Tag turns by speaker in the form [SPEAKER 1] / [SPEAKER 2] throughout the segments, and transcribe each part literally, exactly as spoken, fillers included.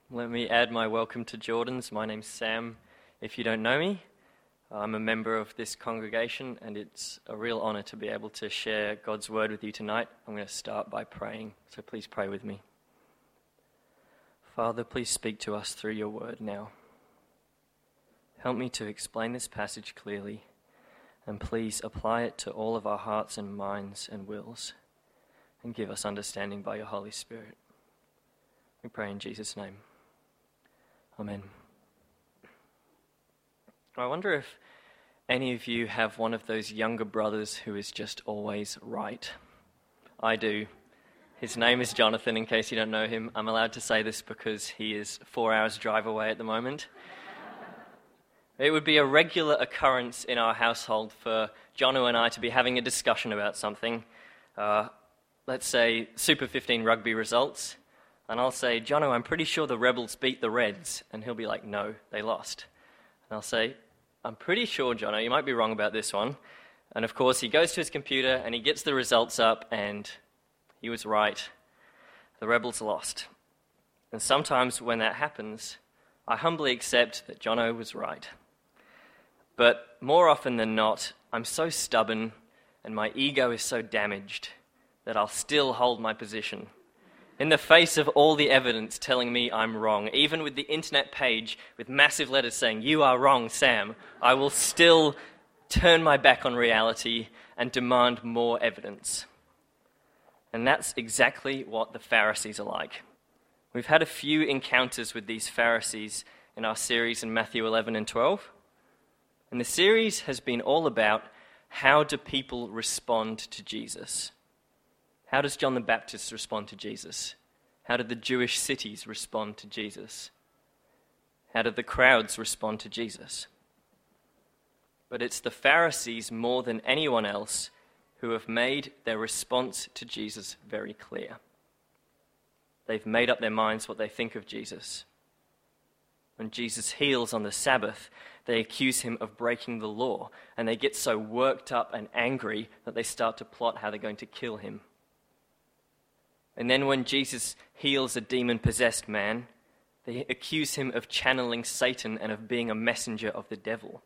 [SPEAKER 1] Let me add my welcome to Jordan's. My name's Sam. If you don't know me, I'm a member of this congregation, and it's a real honor to be able to share God's word with you tonight. I'm going to start by praying, so please pray with me. Father, please speak to us through your word now. Help me to explain this passage clearly, and please apply it to all of our hearts and minds and wills, and give us understanding by your Holy Spirit. We pray in Jesus' name. Amen. I wonder if any of you have one of those younger brothers who is just always right. I do. His name is Jonathan, in case you don't know him. I'm allowed to say this because he is four hours drive away at the moment. It would be a regular occurrence in our household for Jono and I to be having a discussion about something. Uh, let's say Super fifteen rugby results. And I'll say, Jono, I'm pretty sure the Rebels beat the Reds. And he'll be like, no, they lost. And I'll say, I'm pretty sure, Jono, you might be wrong about this one. And of course, he goes to his computer and he gets the results up, and he was right. The Rebels lost. And sometimes when that happens, I humbly accept that Jono was right. But more often than not, I'm so stubborn and my ego is so damaged that I'll still hold my position. In the face of all the evidence telling me I'm wrong, even with the internet page with massive letters saying, you are wrong, Sam, I will still turn my back on reality and demand more evidence. And that's exactly what the Pharisees are like. We've had a few encounters with these Pharisees in our series in Matthew eleven and twelve. And the series has been all about how do people respond to Jesus. How does John the Baptist respond to Jesus? How did the Jewish cities respond to Jesus? How did the crowds respond to Jesus? But it's the Pharisees more than anyone else who have made their response to Jesus very clear. They've made up their minds what they think of Jesus. When Jesus heals on the Sabbath, they accuse him of breaking the law, and they get so worked up and angry that they start to plot how they're going to kill him. And then when Jesus heals a demon-possessed man, they accuse him of channeling Satan and of being a messenger of the devil.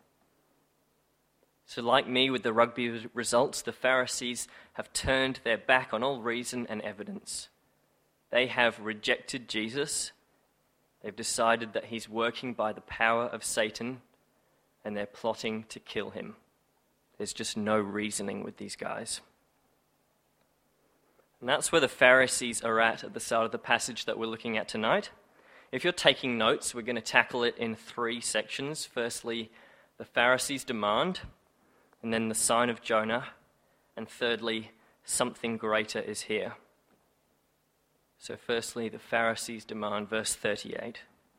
[SPEAKER 1] So like me with the rugby results, the Pharisees have turned their back on all reason and evidence. They have rejected Jesus. They've decided that he's working by the power of Satan, and they're plotting to kill him. There's just no reasoning with these guys. And that's where the Pharisees are at at the start of the passage that we're looking at tonight. If you're taking notes, we're going to tackle it in three sections. Firstly, the Pharisees' demand, and then the sign of Jonah, and thirdly, something greater is here. So firstly, the Pharisees' demand, verse thirty-eight.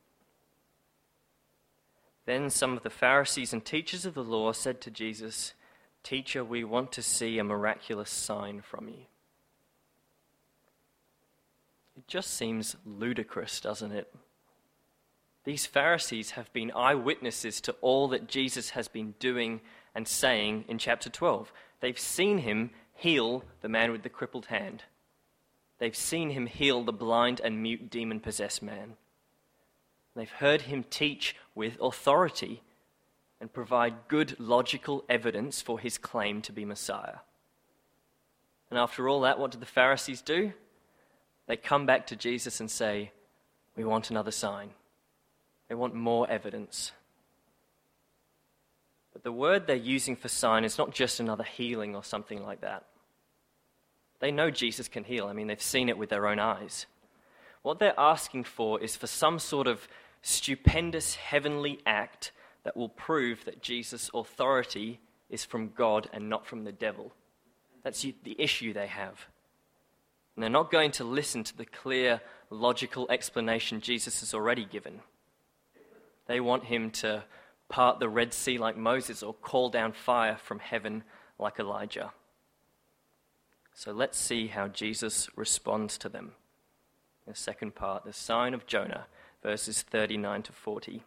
[SPEAKER 1] Then some of the Pharisees and teachers of the law said to Jesus, "Teacher, we want to see a miraculous sign from you." It just seems ludicrous, doesn't it? These Pharisees have been eyewitnesses to all that Jesus has been doing and saying in chapter twelve. They've seen him heal the man with the crippled hand. They've seen him heal the blind and mute demon-possessed man. They've heard him teach with authority and provide good logical evidence for his claim to be Messiah. And after all that, what did the Pharisees do? They come back to Jesus and say, we want another sign. They want more evidence. But the word they're using for sign is not just another healing or something like that. They know Jesus can heal. I mean, they've seen it with their own eyes. What they're asking for is for some sort of stupendous heavenly act that will prove that Jesus' authority is from God and not from the devil. That's the issue they have. And they're not going to listen to the clear, logical explanation Jesus has already given. They want him to part the Red Sea like Moses or call down fire from heaven like Elijah. So let's see how Jesus responds to them. The second part, the sign of Jonah, verses thirty-nine to forty.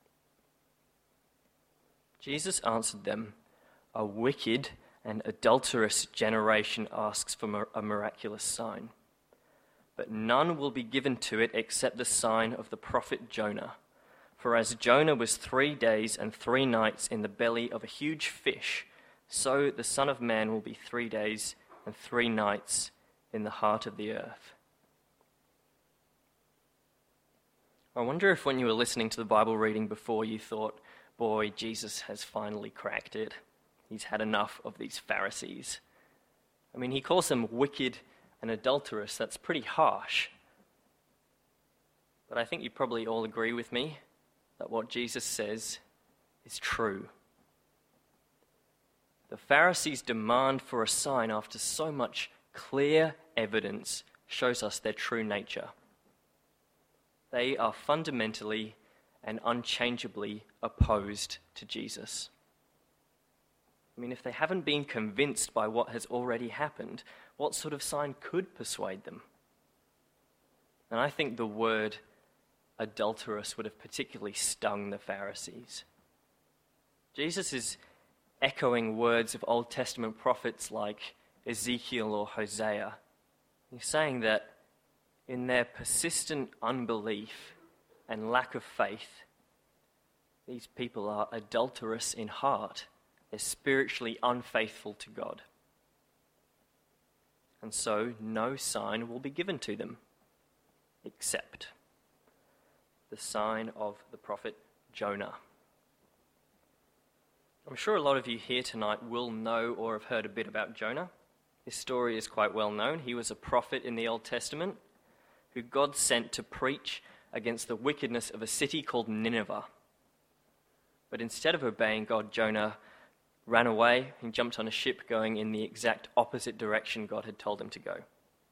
[SPEAKER 1] Jesus answered them, "A wicked and adulterous generation asks for a miraculous sign. but none will be given to it except the sign of the prophet Jonah. For as Jonah was three days and three nights in the belly of a huge fish, so the Son of Man will be three days and three nights in the heart of the earth. I wonder if when you were listening to the Bible reading before you thought, boy, Jesus has finally cracked it. He's had enough of these Pharisees. I mean, he calls them wicked and adulterous. That's pretty harsh. But I think you probably all agree with me that what Jesus says is true. The Pharisees' demand for a sign after so much clear evidence shows us their true nature. They are fundamentally and unchangeably opposed to Jesus. I mean, if they haven't been convinced by what has already happened, what sort of sign could persuade them? And I think the word adulterous would have particularly stung the Pharisees. Jesus is echoing words of Old Testament prophets like Ezekiel or Hosea. He's saying that in their persistent unbelief and lack of faith, these people are adulterous in heart. They're spiritually unfaithful to God. And so no sign will be given to them except the sign of the prophet Jonah. I'm sure a lot of you here tonight will know or have heard a bit about Jonah. His story is quite well known. He was a prophet in the Old Testament who God sent to preach against the wickedness of a city called Nineveh. But instead of obeying God, Jonah ran away and jumped on a ship going in the exact opposite direction God had told him to go.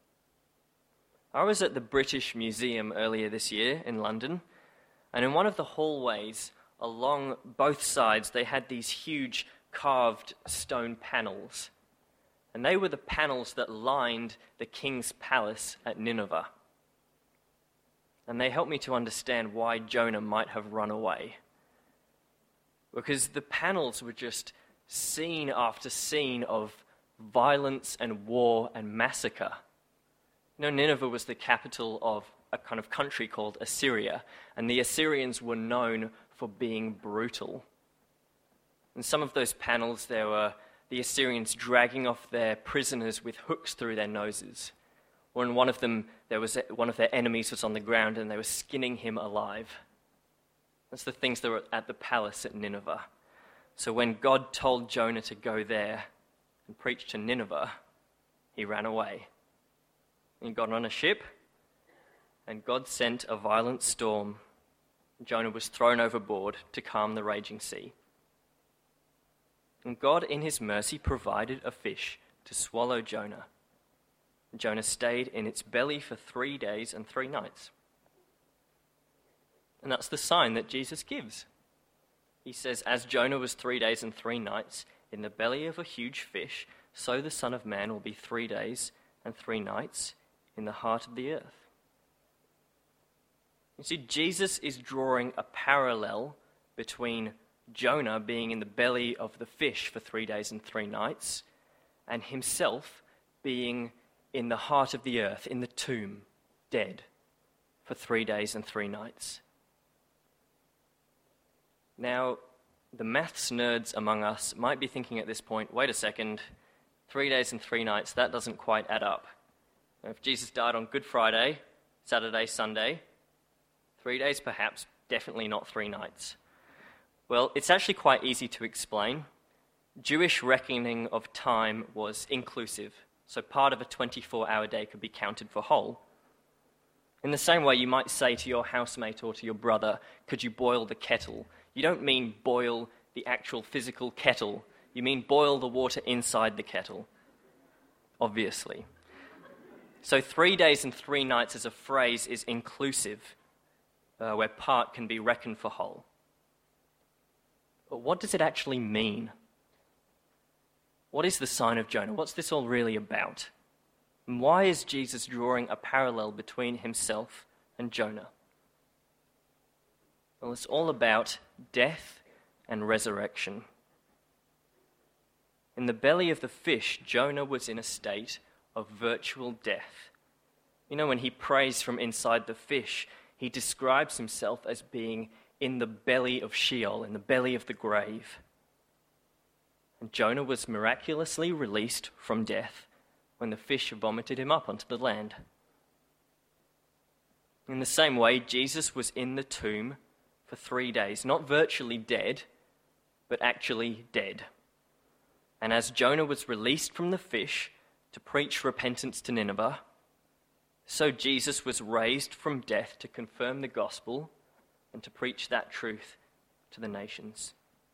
[SPEAKER 1] I was at the British Museum earlier this year in London, and in one of the hallways along both sides they had these huge carved stone panels, and they were the panels that lined the king's palace at Nineveh. And they helped me to understand why Jonah might have run away. Because the panels were just scene after scene of violence and war and massacre. You know, Nineveh was the capital of a kind of country called Assyria, and the Assyrians were known for being brutal. In some of those panels, there were the Assyrians dragging off their prisoners with hooks through their noses. Or in one of them, there was one of their enemies was on the ground and they were skinning him alive. That's the things that were at the palace at Nineveh. So when God told Jonah to go there and preach to Nineveh, he ran away. He got on a ship, and God sent a violent storm. Jonah was thrown overboard to calm the raging sea. And God, in his mercy, provided a fish to swallow Jonah. Jonah stayed in its belly for three days and three nights. And that's the sign that Jesus gives. He says, as Jonah was three days and three nights in the belly of a huge fish, so the Son of Man will be three days and three nights in the heart of the earth. You see, Jesus is drawing a parallel between Jonah being in the belly of the fish for three days and three nights and himself being in the heart of the earth, in the tomb, dead for three days and three nights. Now, the maths nerds among us might be thinking at this point, wait a second, three days and three nights, that doesn't quite add up. If Jesus died on Good Friday, Saturday, Sunday, three days perhaps, definitely not three nights. Well, it's actually quite easy to explain. Jewish reckoning of time was inclusive, so part of a twenty-four hour day could be counted for whole. In the same way, you might say to your housemate or to your brother, could you boil the kettle? You don't mean boil the actual physical kettle. You mean boil the water inside the kettle, obviously. So three days and three nights as a phrase is inclusive, uh, where part can be reckoned for whole. But what does it actually mean? What is the sign of Jonah? What's this all really about? And why is Jesus drawing a parallel between himself and Jonah? Well, it's all about death and resurrection. In the belly of the fish, Jonah was in a state of virtual death. You know, when he prays from inside the fish, he describes himself as being in the belly of Sheol, in the belly of the grave. And Jonah was miraculously released from death when the fish vomited him up onto the land. In the same way, Jesus was in the tomb for three days, not virtually dead, but actually dead. And as Jonah was released from the fish to preach repentance to Nineveh, so Jesus was raised from death to confirm the gospel and to preach that truth to the nations.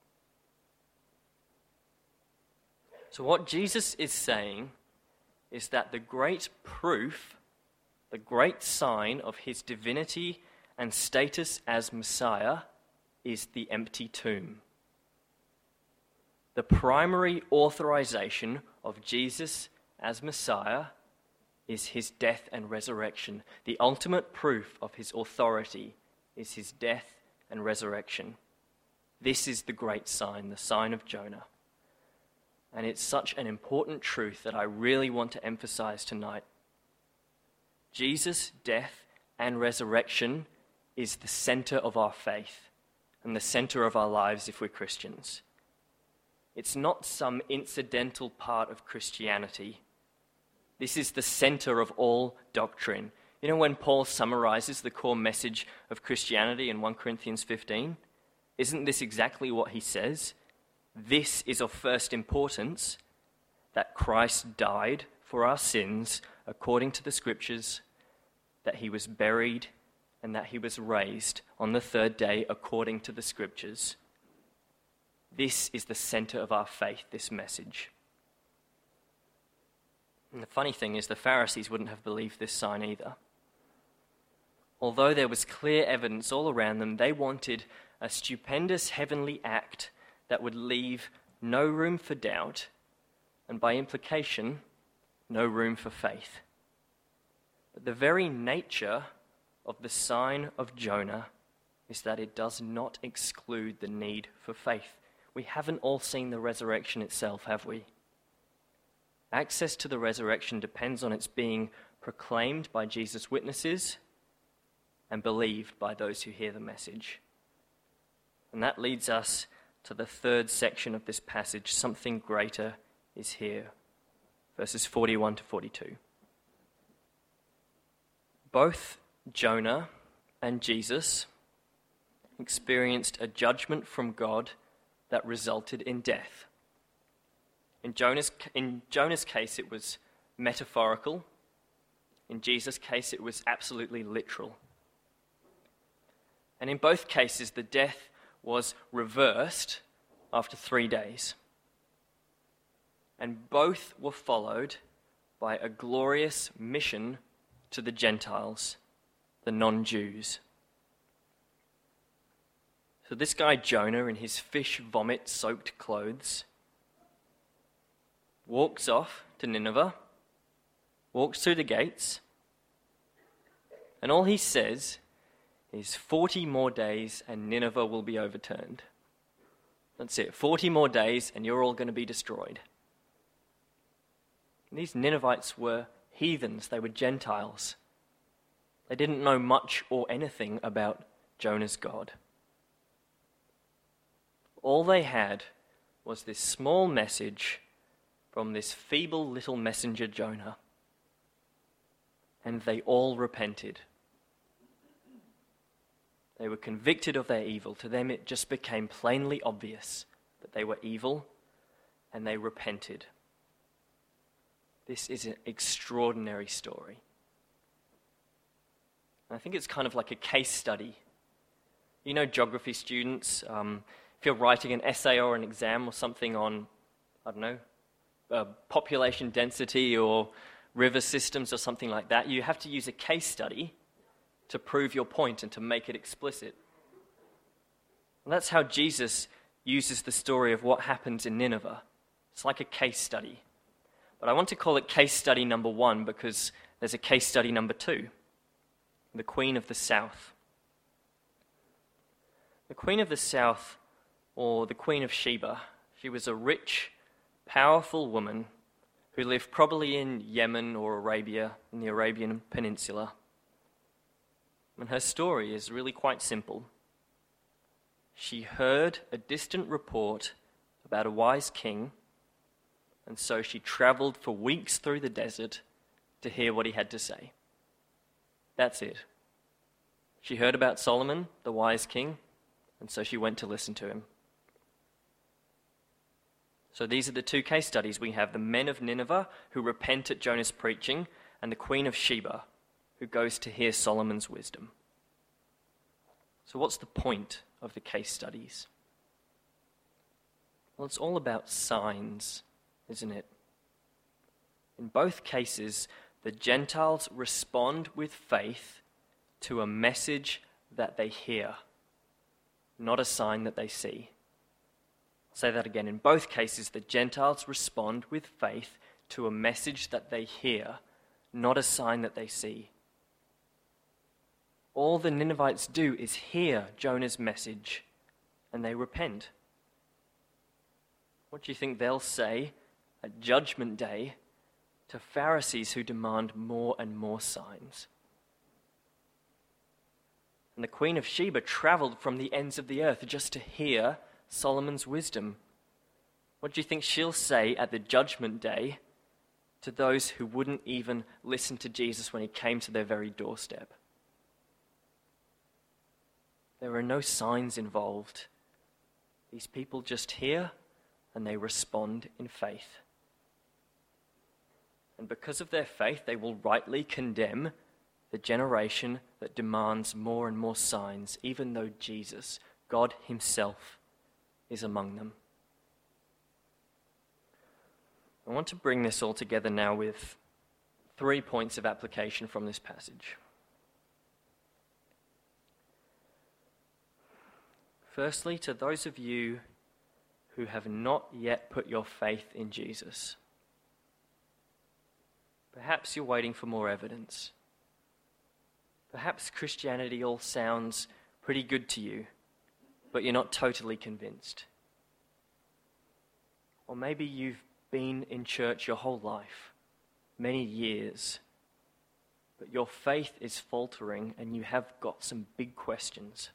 [SPEAKER 1] So what Jesus is saying is that the great proof, the great sign of his divinity and status as Messiah is the empty tomb. The primary authorization of Jesus as Messiah is his death and resurrection. The ultimate proof of his authority is his death and resurrection. This is the great sign, the sign of Jonah. And it's such an important truth that I really want to emphasize tonight. Jesus' death and resurrection is the center of our faith and the center of our lives if we're Christians. It's not some incidental part of Christianity. This is the center of all doctrine. You know, when Paul summarizes the core message of Christianity in First Corinthians fifteen, isn't this exactly what he says? This is of first importance, that Christ died for our sins according to the Scriptures, that he was buried, and that he was raised on the third day according to the Scriptures. This is the center of our faith, this message. And the funny thing is, the Pharisees wouldn't have believed this sign either. Although there was clear evidence all around them, they wanted a stupendous heavenly act that would leave no room for doubt, and by implication, no room for faith. But the very nature of the sign of Jonah is that it does not exclude the need for faith. We haven't all seen the resurrection itself, have we? Access to the resurrection depends on its being proclaimed by Jesus' witnesses and believed by those who hear the message. And that leads us to the third section of this passage. Something greater is here. Verses forty-one to forty-two. Both Jonah and Jesus experienced a judgment from God that resulted in death. In Jonah's, in Jonah's case, it was metaphorical. In Jesus' case, it was absolutely literal. And in both cases, the death was reversed after three days. And both were followed by a glorious mission to the Gentiles, the non-Jews. So this guy Jonah, in his fish vomit-soaked clothes, walks off to Nineveh, walks through the gates, and all he says is forty more days and Nineveh will be overturned. That's it, forty more days and you're all going to be destroyed. And these Ninevites were heathens, they were Gentiles. They didn't know much or anything about Jonah's God. All they had was this small message from this feeble little messenger Jonah. And they all repented. They were convicted of their evil. To them it just became plainly obvious that they were evil, and they repented. This is an extraordinary story. And I think it's kind of like a case study. You know, geography students, um, if you're writing an essay or an exam or something on, I don't know, uh, population density or river systems or something like that, you have to use a case study to prove your point and to make it explicit. And that's how Jesus uses the story of what happens in Nineveh. It's like a case study. But I want to call it case study number one because there's a case study number two, the Queen of the South. The Queen of the South, or the Queen of Sheba, she was a rich, powerful woman who lived probably in Yemen or Arabia, in the Arabian Peninsula. And her story is really quite simple. She heard a distant report about a wise king, and so she traveled for weeks through the desert to hear what he had to say. That's it. She heard about Solomon, the wise king, and so she went to listen to him. So these are the two case studies. We have the men of Nineveh who repent at Jonah's preaching, and the Queen of Sheba who goes to hear Solomon's wisdom. So what's the point of the case studies? Well, it's all about signs, isn't it? In both cases, the Gentiles respond with faith to a message that they hear, not a sign that they see. I'll say that again. In both cases, the Gentiles respond with faith to a message that they hear, not a sign that they see. All the Ninevites do is hear Jonah's message, and they repent. What do you think they'll say at Judgment Day to Pharisees who demand more and more signs? And the Queen of Sheba traveled from the ends of the earth just to hear Solomon's wisdom. What do you think she'll say at the Judgment Day to those who wouldn't even listen to Jesus when he came to their very doorstep? There are no signs involved. These people just hear and they respond in faith. And because of their faith, they will rightly condemn the generation that demands more and more signs, even though Jesus, God himself, is among them. I want to bring this all together now with three points of application from this passage. Firstly, to those of you who have not yet put your faith in Jesus, perhaps you're waiting for more evidence. Perhaps Christianity all sounds pretty good to you, but you're not totally convinced. Or maybe you've been in church your whole life, many years, but your faith is faltering and you have got some big questions.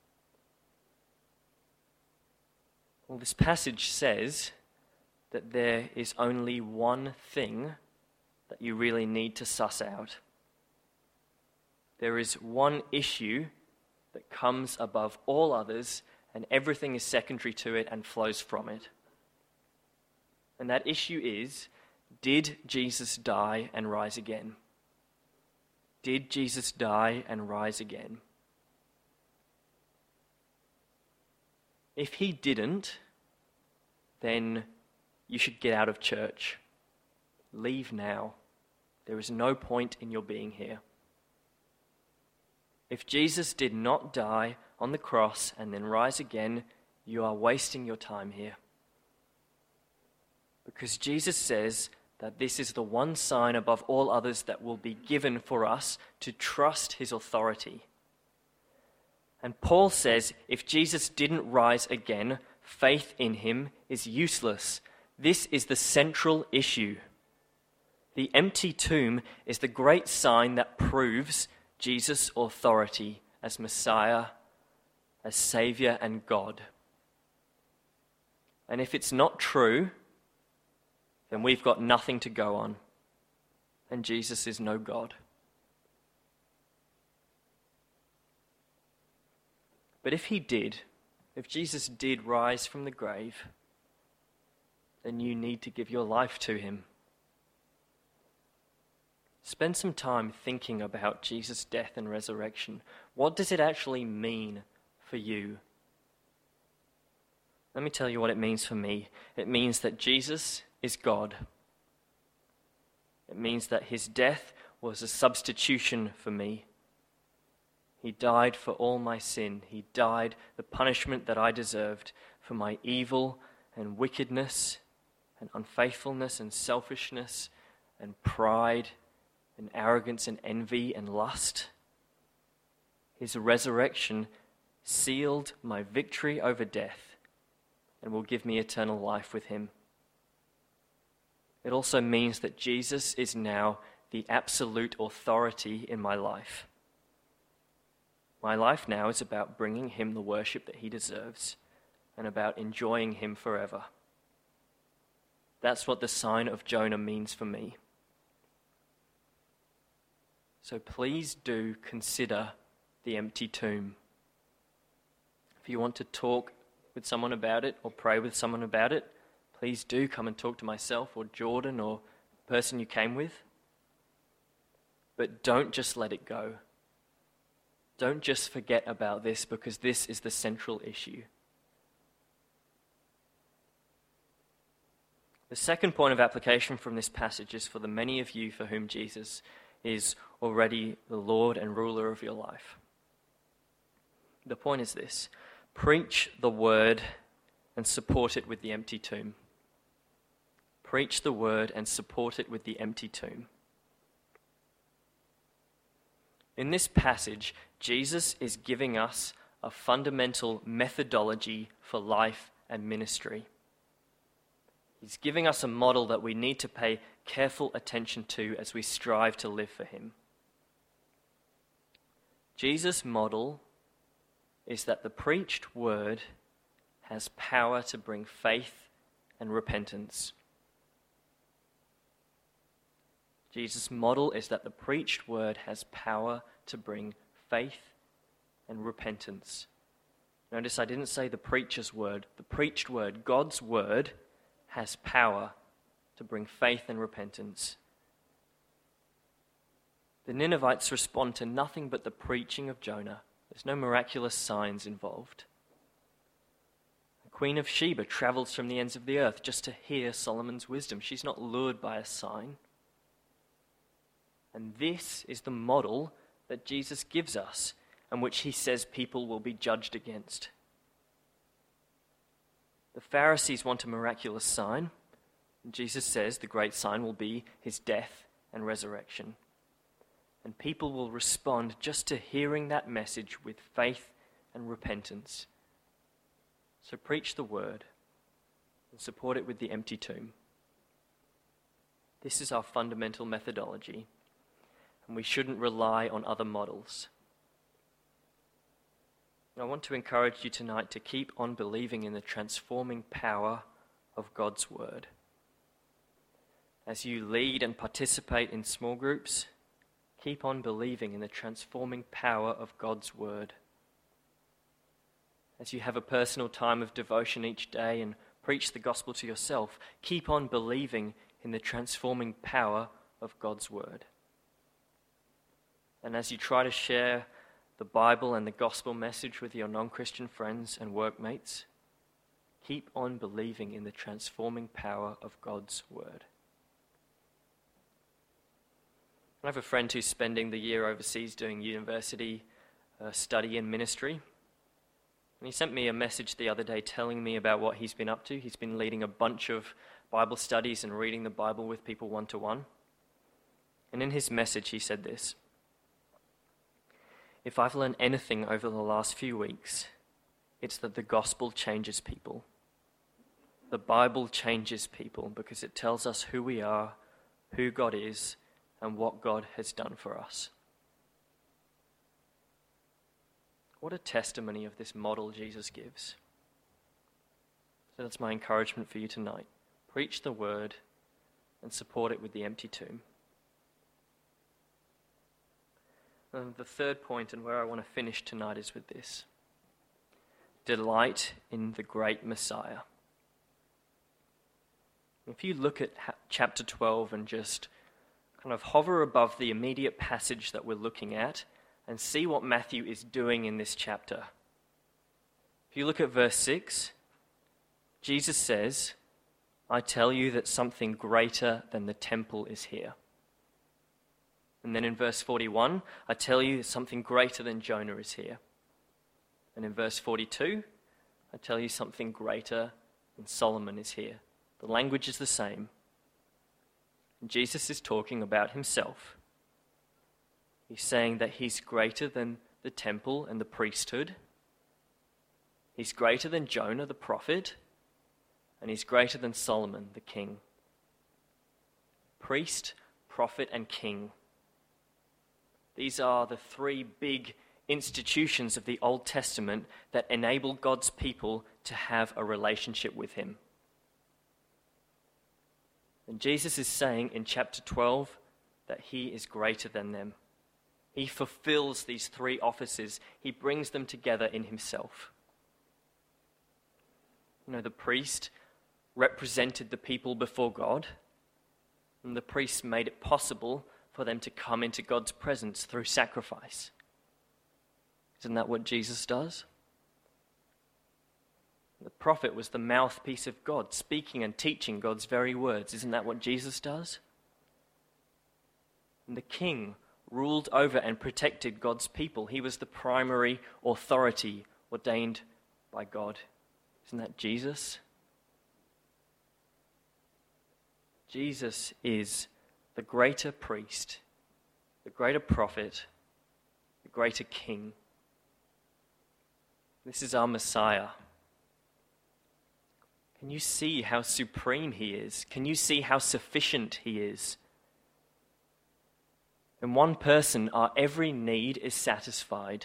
[SPEAKER 1] Well, this passage says that there is only one thing that you really need to suss out. There is one issue that comes above all others, and everything is secondary to it and flows from it. And that issue is, did Jesus die and rise again? Did Jesus die and rise again? If he didn't, then you should get out of church. Leave now. There is no point in your being here. If Jesus did not die on the cross and then rise again, you are wasting your time here. Because Jesus says that this is the one sign above all others that will be given for us to trust his authority. And Paul says if Jesus didn't rise again, faith in him is useless. This is the central issue. The empty tomb is the great sign that proves Jesus' authority as Messiah, as Savior and God. And if it's not true, then we've got nothing to go on, and Jesus is no God. But if he did, if Jesus did rise from the grave, then you need to give your life to him. Spend some time thinking about Jesus' death and resurrection. What does it actually mean for you? Let me tell you what it means for me. It means that Jesus is God. It means that his death was a substitution for me. He died for all my sin. He died the punishment that I deserved for my evil and wickedness and unfaithfulness and selfishness and pride and arrogance and envy and lust. His resurrection sealed my victory over death and will give me eternal life with him. It also means that Jesus is now the absolute authority in my life. My life now is about bringing him the worship that he deserves and about enjoying him forever. That's what the sign of Jonah means for me. So please do consider the empty tomb. If you want to talk with someone about it or pray with someone about it, please do come and talk to myself or Jordan or the person you came with. But don't just let it go. Don't just forget about this, because this is the central issue. The second point of application from this passage is for the many of you for whom Jesus is already the Lord and ruler of your life. The point is this: preach the word and support it with the empty tomb. Preach the word and support it with the empty tomb. In this passage, Jesus is giving us a fundamental methodology for life and ministry. He's giving us a model that we need to pay careful attention to as we strive to live for him. Jesus' model is that the preached word has power to bring faith and repentance. Jesus' model is that the preached word has power to bring faith and repentance. Notice I didn't say the preacher's word. The preached word, God's word, has power to bring faith and repentance. The Ninevites respond to nothing but the preaching of Jonah. There's no miraculous signs involved. The Queen of Sheba travels from the ends of the earth just to hear Solomon's wisdom. She's not lured by a sign. And this is the model that Jesus gives us, and which he says people will be judged against. The Pharisees want a miraculous sign, and Jesus says the great sign will be his death and resurrection. And people will respond just to hearing that message with faith and repentance. So preach the word and support it with the empty tomb. This is our fundamental methodology, and we shouldn't rely on other models. And I want to encourage you tonight to keep on believing in the transforming power of God's word. As you lead and participate in small groups, keep on believing in the transforming power of God's word. As you have a personal time of devotion each day and preach the gospel to yourself, keep on believing in the transforming power of God's word. And as you try to share the Bible and the gospel message with your non-Christian friends and workmates, keep on believing in the transforming power of God's word. I have a friend who's spending the year overseas doing university uh, study and ministry. And he sent me a message the other day telling me about what he's been up to. He's been leading a bunch of Bible studies and reading the Bible with people one-to-one. And in his message he said this: if I've learned anything over the last few weeks, it's that the gospel changes people. The Bible changes people because it tells us who we are, who God is, and what God has done for us. What a testimony of this model Jesus gives. So that's my encouragement for you tonight. Preach the word and support it with the empty tomb. And the third point, and where I want to finish tonight, is with this: delight in the great Messiah. If you look at ha- chapter twelve and just kind of hover above the immediate passage that we're looking at and see what Matthew is doing in this chapter. If you look at verse six, Jesus says, I tell you that something greater than the temple is here. And then in verse forty-one, I tell you that something greater than Jonah is here. And in verse forty-two, I tell you something greater than Solomon is here. The language is the same. And Jesus is talking about himself. He's saying that he's greater than the temple and the priesthood. He's greater than Jonah the prophet. And he's greater than Solomon the king. priest, prophet, and king. These are the three big institutions of the Old Testament that enable God's people to have a relationship with him. And Jesus is saying in chapter twelve that he is greater than them. He fulfills these three offices. He brings them together in himself. You know, the priest represented the people before God, and the priest made it possible for them to come into God's presence through sacrifice. Isn't that what Jesus does? The prophet was the mouthpiece of God, speaking and teaching God's very words. Isn't that what Jesus does? And the king ruled over and protected God's people. He was the primary authority ordained by God. Isn't that Jesus? Jesus is the greater priest, the greater prophet, the greater king. This is our Messiah. Can you see how supreme he is? Can you see how sufficient he is? In one person, our every need is satisfied.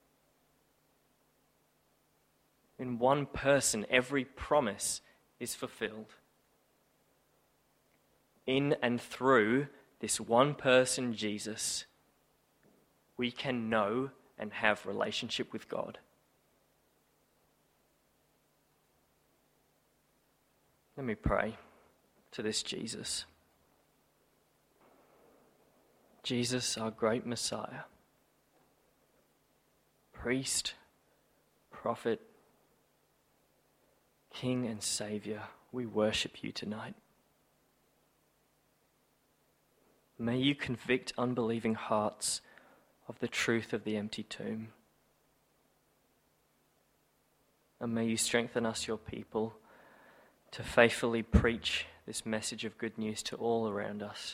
[SPEAKER 1] In one person, every promise is fulfilled. In and through this one person, Jesus, we can know and have relationship with God. Let me pray to this Jesus. Jesus, our great Messiah, priest, prophet, King and Savior, we worship you tonight. May you convict unbelieving hearts of the truth of the empty tomb. And may you strengthen us, your people, to faithfully preach this message of good news to all around us.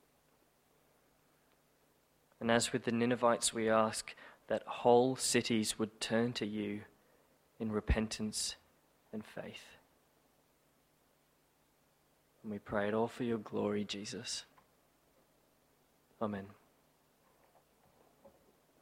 [SPEAKER 1] And as with the Ninevites, we ask that whole cities would turn to you in repentance and faith. And we pray it all for your glory, Jesus. Amen.